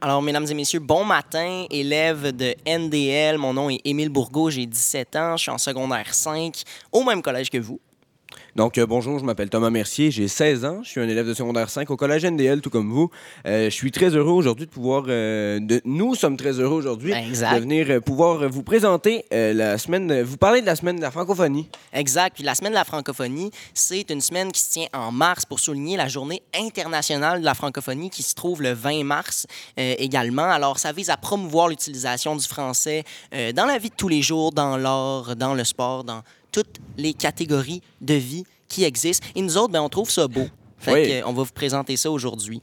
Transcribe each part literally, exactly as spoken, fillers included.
Alors, mesdames et messieurs, bon matin, élève de N D L. Mon nom est Émile Bourgault, j'ai dix-sept ans, je suis en secondaire cinq, au même collège que vous. Donc, euh, bonjour, je m'appelle Thomas Mercier, j'ai seize ans, je suis un élève de secondaire cinq au collège N D L, tout comme vous. Euh, je suis très heureux aujourd'hui de pouvoir... euh, de, nous sommes très heureux aujourd'hui Exact. de venir euh, pouvoir vous présenter euh, la semaine... euh, vous parler de la semaine de la francophonie. Exact. Puis la semaine de la francophonie, c'est une semaine qui se tient en mars pour souligner la journée internationale de la francophonie qui se trouve le vingt mars euh, également. Alors, ça vise à promouvoir l'utilisation du français euh, dans la vie de tous les jours, dans l'art, dans le sport, dans toutes les catégories de vie qui existent. Et nous autres, ben, on trouve ça beau. Fait Oui. que, euh, on va vous présenter ça aujourd'hui.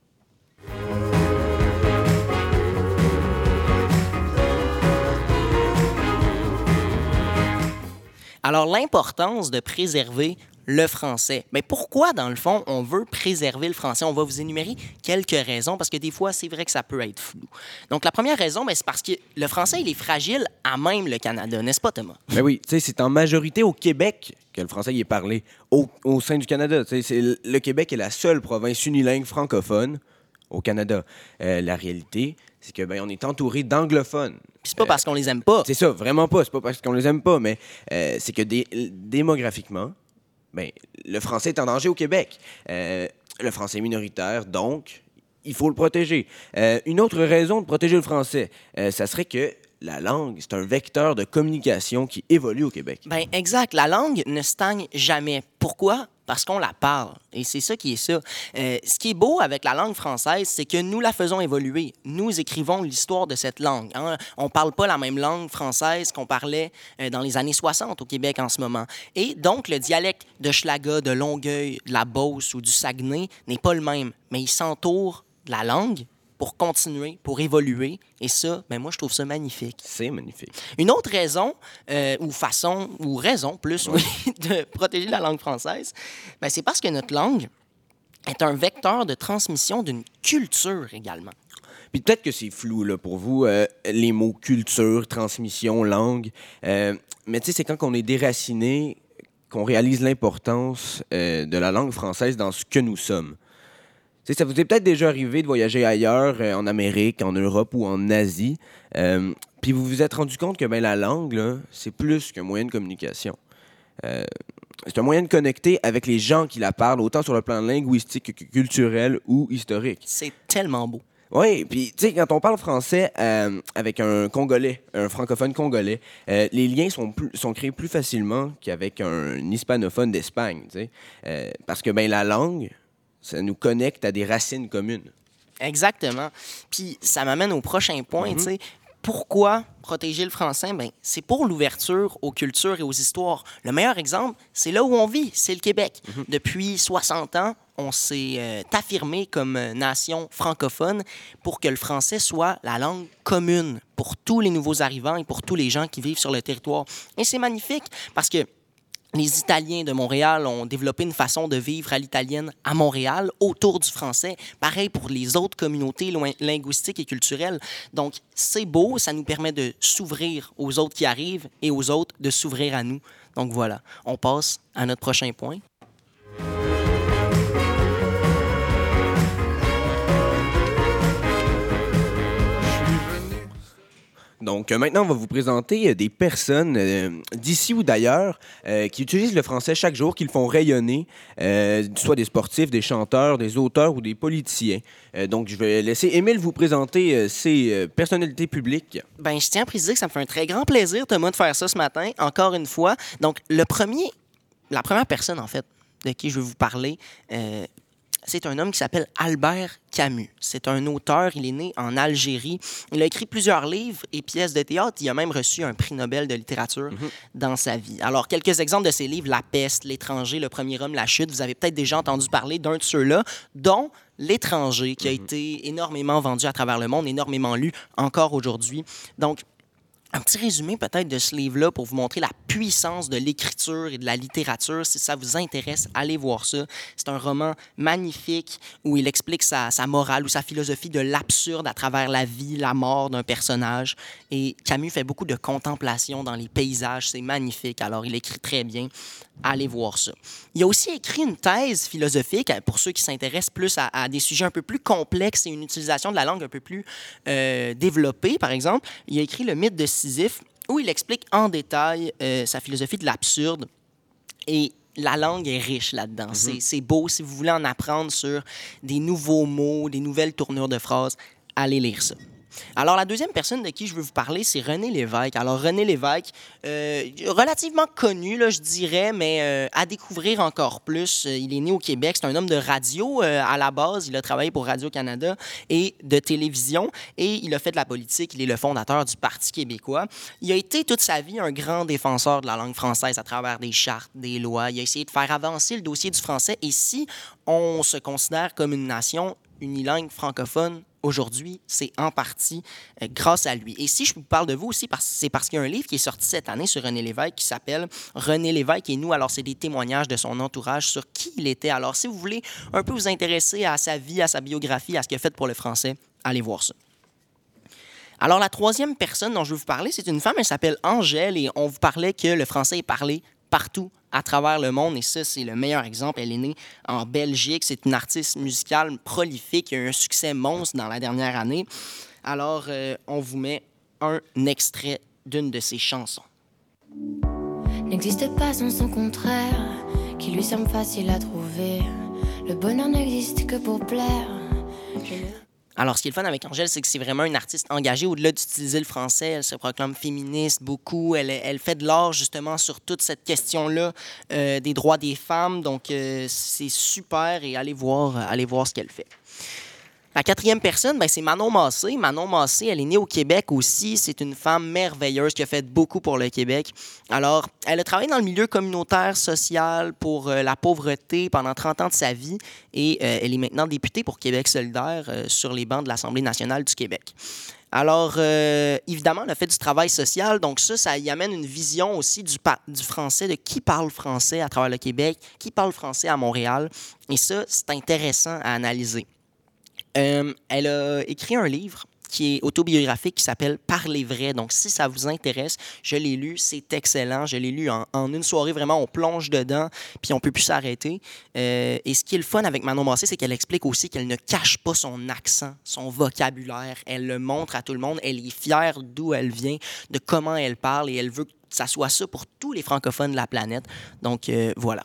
Alors, l'importance de préserver le français. Mais pourquoi, dans le fond, on veut préserver le français? On va vous énumérer quelques raisons, parce que des fois, c'est vrai que ça peut être flou. Donc, la première raison, ben, c'est parce que le français, il est fragile à même le Canada, n'est-ce pas, Thomas? Ben oui, tu sais, c'est en majorité au Québec que le français y est parlé, au, au sein du Canada. Tu sais, c'est le le Québec est la seule province unilingue francophone au Canada. Euh, la réalité, c'est que ben on est entouré d'anglophones. Puis c'est pas parce qu'on les aime pas. C'est ça, vraiment pas. C'est pas parce qu'on les aime pas, mais euh, c'est que dé- démographiquement, ben, le français est en danger au Québec. Euh, le français est minoritaire, donc il faut le protéger. Euh, une autre raison de protéger le français, euh, ça serait que la langue, c'est un vecteur de communication qui évolue au Québec. Ben exact. La langue ne stagne jamais. Pourquoi? Parce qu'on la parle. Et c'est ça qui est ça. Euh, ce qui est beau avec la langue française, c'est que nous la faisons évoluer. Nous écrivons l'histoire de cette langue. Hein. On ne parle pas la même langue française qu'on parlait euh, dans les années soixante au Québec en ce moment. Et donc, le dialecte de Schlaga, de Longueuil, de la Beauce ou du Saguenay n'est pas le même. Mais il s'entoure de la langue pour continuer, pour évoluer. Et ça, ben moi, je trouve ça magnifique. C'est magnifique. Une autre raison, euh, ou façon, ou raison plus, oui, de protéger la langue française, ben c'est parce que notre langue est un vecteur de transmission d'une culture également. Puis peut-être que c'est flou là, pour vous, euh, les mots culture, transmission, langue. Euh, mais tu sais, c'est quand on est déraciné qu'on réalise l'importance euh, de la langue française dans ce que nous sommes. Tu sais, ça vous est peut-être déjà arrivé de voyager ailleurs, euh, en Amérique, en Europe ou en Asie, euh, puis vous vous êtes rendu compte que ben, la langue, là, c'est plus qu'un moyen de communication. Euh, c'est un moyen de connecter avec les gens qui la parlent, autant sur le plan linguistique que culturel ou historique. C'est tellement beau. Oui, puis tu sais, quand on parle français euh, avec un Congolais, un francophone congolais, euh, les liens sont, plus, sont créés plus facilement qu'avec un hispanophone d'Espagne, tu sais. Euh, parce que ben, la langue, ça nous connecte à des racines communes. Exactement. Puis ça m'amène au prochain point, tu sais. Pourquoi protéger le français? Ben, c'est pour l'ouverture aux cultures et aux histoires. Le meilleur exemple, c'est là où on vit, c'est le Québec. Mm-hmm. Depuis soixante ans, on s'est euh, affirmé comme euh, nation francophone pour que le français soit la langue commune pour tous les nouveaux arrivants et pour tous les gens qui vivent sur le territoire. Et c'est magnifique parce que les Italiens de Montréal ont développé une façon de vivre à l'italienne à Montréal autour du français. Pareil pour les autres communautés loin- linguistiques et culturelles. Donc, c'est beau, ça nous permet de s'ouvrir aux autres qui arrivent et aux autres de s'ouvrir à nous. Donc voilà, on passe à notre prochain point. Donc euh, maintenant, on va vous présenter euh, des personnes euh, d'ici ou d'ailleurs euh, qui utilisent le français chaque jour, qui le font rayonner, euh, soit des sportifs, des chanteurs, des auteurs ou des politiciens. Euh, donc je vais laisser Émile vous présenter euh, ces euh, personnalités publiques. Ben, je tiens à préciser que ça me fait un très grand plaisir, Thomas, de faire ça ce matin, encore une fois. Donc, le premier, la première personne, en fait, de qui je vais vous parler, euh, c'est un homme qui s'appelle Albert Camus. C'est un auteur, il est né en Algérie. Il a écrit plusieurs livres et pièces de théâtre. Il a même reçu un prix Nobel de littérature mm-hmm. dans sa vie. Alors, quelques exemples de ses livres, La peste, L'étranger, Le premier homme, La chute. Vous avez peut-être déjà entendu parler d'un de ceux-là, dont L'étranger, qui a mm-hmm. été énormément vendu à travers le monde, énormément lu encore aujourd'hui. Donc, Un petit résumé peut-être de ce livre-là pour vous montrer la puissance de l'écriture et de la littérature. Si ça vous intéresse, allez voir ça. C'est un roman magnifique où il explique sa, sa morale ou sa philosophie de l'absurde à travers la vie, la mort d'un personnage. Et Camus fait beaucoup de contemplation dans les paysages. C'est magnifique. Alors, il écrit très bien. Allez voir ça. Il a aussi écrit une thèse philosophique pour ceux qui s'intéressent plus à, à des sujets un peu plus complexes et une utilisation de la langue un peu plus euh, développée, par exemple. Il a écrit Le mythe de Sisyphe, où il explique en détail euh, sa philosophie de l'absurde. Et la langue est riche là-dedans. Mm-hmm. C'est, c'est beau. Si vous voulez en apprendre sur des nouveaux mots, des nouvelles tournures de phrases, allez lire ça. Alors, la deuxième personne de qui je veux vous parler, c'est René Lévesque. Alors, René Lévesque, euh, relativement connu, là, je dirais, mais euh, à découvrir encore plus. Il est né au Québec. C'est un homme de radio euh, à la base. Il a travaillé pour Radio-Canada et de télévision. Et il a fait de la politique. Il est le fondateur du Parti québécois. Il a été toute sa vie un grand défenseur de la langue française à travers des chartes, des lois. Il a essayé de faire avancer le dossier du français. Et si on se considère comme une nation unilingue francophone, aujourd'hui, c'est en partie euh, grâce à lui. Et si je vous parle de vous aussi, parce, c'est parce qu'il y a un livre qui est sorti cette année sur René Lévesque qui s'appelle « René Lévesque et nous ». Alors, c'est des témoignages de son entourage sur qui il était. Alors, si vous voulez un peu vous intéresser à sa vie, à sa biographie, à ce qu'il a fait pour le français, allez voir ça. Alors, la troisième personne dont je veux vous parler, c'est une femme, elle s'appelle Angèle et on vous parlait que le français est parlé partout à travers le monde, et ça, c'est le meilleur exemple. Elle est née en Belgique. C'est une artiste musicale prolifique qui a eu un succès monstre dans la dernière année. Alors, euh, on vous met un extrait d'une de ses chansons. N'existe pas sans son contraire, qui lui semble facile à trouver. Le bonheur n'existe que pour plaire. Je... Alors, ce qui est le fun avec Angèle, c'est que c'est vraiment une artiste engagée. Au-delà d'utiliser le français, elle se proclame féministe beaucoup. Elle, elle fait de l'art, justement, sur toute cette question-là euh, des droits des femmes. Donc, euh, c'est super et allez voir, allez voir ce qu'elle fait. La quatrième personne, ben, c'est Manon Massé. Manon Massé, elle est née au Québec aussi. C'est une femme merveilleuse qui a fait beaucoup pour le Québec. Alors, elle a travaillé dans le milieu communautaire, social, pour euh, la pauvreté pendant trente ans de sa vie. Et euh, elle est maintenant députée pour Québec solidaire euh, sur les bancs de l'Assemblée nationale du Québec. Alors, euh, évidemment, elle a fait du travail social. Donc ça, ça y amène une vision aussi du, pa- du français, de qui parle français à travers le Québec, qui parle français à Montréal. Et ça, c'est intéressant à analyser. Euh, elle a écrit un livre qui est autobiographique qui s'appelle « Parler vrai ». Donc, si ça vous intéresse, je l'ai lu, c'est excellent. Je l'ai lu en, en une soirée, vraiment, on plonge dedans, puis on ne peut plus s'arrêter. Euh, et ce qui est le fun avec Manon Massé, c'est qu'elle explique aussi qu'elle ne cache pas son accent, son vocabulaire. Elle le montre à tout le monde. Elle est fière d'où elle vient, de comment elle parle, et elle veut que ça soit ça pour tous les francophones de la planète. Donc, euh, voilà.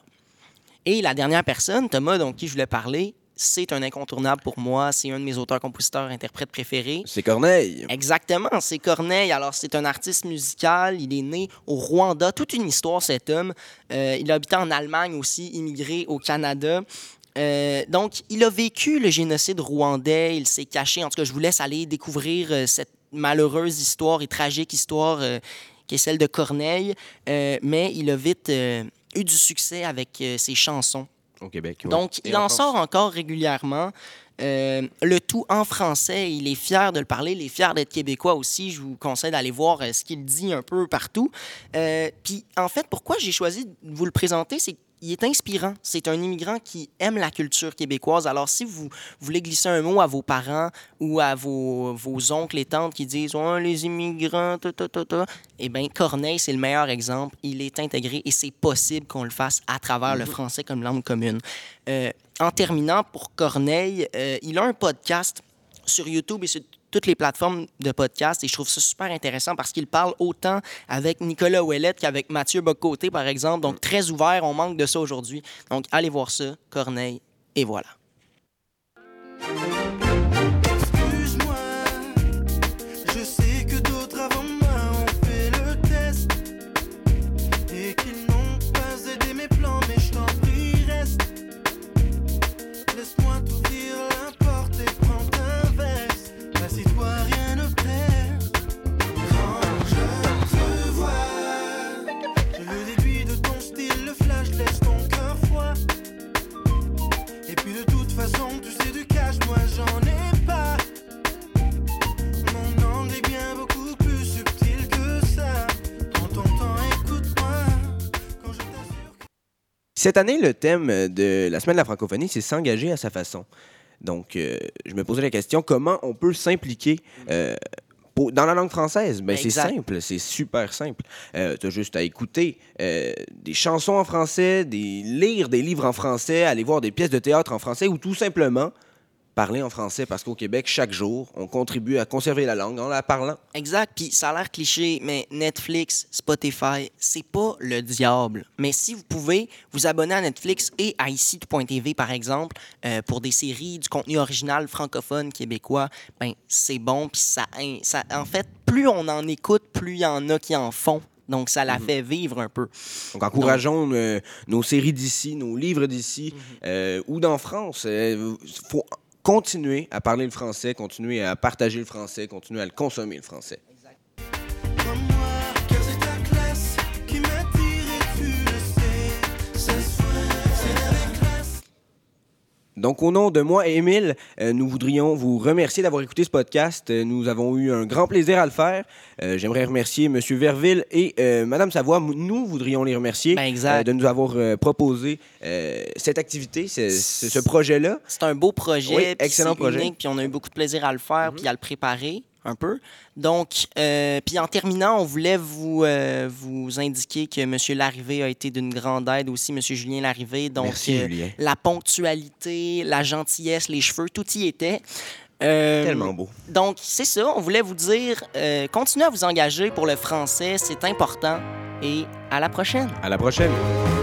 Et la dernière personne, Thomas, dont qui je voulais parler, c'est un incontournable pour moi. C'est un de mes auteurs, compositeurs, interprètes préférés. C'est Corneille. Exactement, c'est Corneille. Alors, c'est un artiste musical. Il est né au Rwanda. Toute une histoire, cet homme. Euh, il a habité en Allemagne aussi, immigré au Canada. Euh, donc, il a vécu le génocide rwandais. Il s'est caché. En tout cas, je vous laisse aller découvrir euh, cette malheureuse histoire et tragique histoire euh, qui est celle de Corneille. Euh, mais il a vite euh, eu du succès avec euh, ses chansons. Au Québec, oui. Donc, il en, en sort encore régulièrement. Euh, le tout en français. Il est fier de le parler. Il est fier d'être québécois aussi. Je vous conseille d'aller voir euh, ce qu'il dit un peu partout. Euh, Puis, en fait, pourquoi j'ai choisi de vous le présenter, c'est qu'il est inspirant. C'est un immigrant qui aime la culture québécoise. Alors, si vous voulez glisser un mot à vos parents ou à vos, vos oncles et tantes qui disent « Oh, les immigrants, ta, ta, ta, ta », eh bien, Corneille, c'est le meilleur exemple. Il est intégré et c'est possible qu'on le fasse à travers mm-hmm. le français comme langue commune. Euh, en terminant, pour Corneille, euh, il a un podcast sur YouTube et sur toutes les plateformes de podcast, et je trouve ça super intéressant parce qu'il parle autant avec Nicolas Ouellette qu'avec Mathieu Bock-Côté, par exemple. Donc, très ouvert. On manque de ça aujourd'hui. Donc, allez voir ça, Corneille, et voilà. Excuse-moi, je sais que d'autres avant moi ont fait le test et qu'ils n'ont pas aidé mes plans, mais je t'en prie, reste. Laisse-moi tout dire, l'importe et prends ta veste. Assis-toi, rien ne perd. Quand je te vois, je le déduis de ton style, le flash laisse ton cœur froid. Et puis de tout cette année, le thème de la Semaine de la francophonie, c'est s'engager à sa façon. Donc, euh, je me posais la question, comment on peut s'impliquer euh, pour, dans la langue française? Ben, c'est simple, c'est super simple. Euh, tu as juste à écouter euh, des chansons en français, des, lire des livres en français, aller voir des pièces de théâtre en français ou tout simplement parler en français parce qu'au Québec, chaque jour, on contribue à conserver la langue en la parlant. Exact. Puis ça a l'air cliché, mais Netflix, Spotify, c'est pas le diable. Mais si vous pouvez vous abonner à Netflix et à ici point t v, par exemple, euh, pour des séries, du contenu original francophone québécois, ben c'est bon. Puis ça, ça, en fait, plus on en écoute, plus il y en a qui en font. Donc, ça la mm-hmm. fait vivre un peu. Donc, encourageons Donc... Euh, nos séries d'ici, nos livres d'ici, mm-hmm. euh, ou d'en France. Il euh, faut continuer à parler le français, continuer à partager le français, continuer à le consommer, le français. Exact. Comme moi, car c'est ta classe qui m'attire et tu le sais. Ça se voit, c'est la classe. Donc, au nom de moi et Émile, euh, nous voudrions vous remercier d'avoir écouté ce podcast. Euh, nous avons eu un grand plaisir à le faire. Euh, j'aimerais remercier M. Verville et euh, Mme Savoie. Nous voudrions les remercier ben exact. Euh, de nous avoir euh, proposé euh, cette activité, ce, ce, ce projet-là. C'est un beau projet. Oui, excellent projet. Unique, puis on a eu beaucoup de plaisir à le faire Mm-hmm. puis à le préparer un peu. Donc, euh, puis en terminant, on voulait vous, euh, vous indiquer que M. Larrivée a été d'une grande aide aussi, M. Julien Larrivée. Donc, Merci, euh, Julien. La ponctualité, la gentillesse, les cheveux, tout y était. Euh, Tellement beau. Donc, c'est ça. On voulait vous dire, euh, continuez à vous engager pour le français, c'est important. Et à la prochaine. À la prochaine.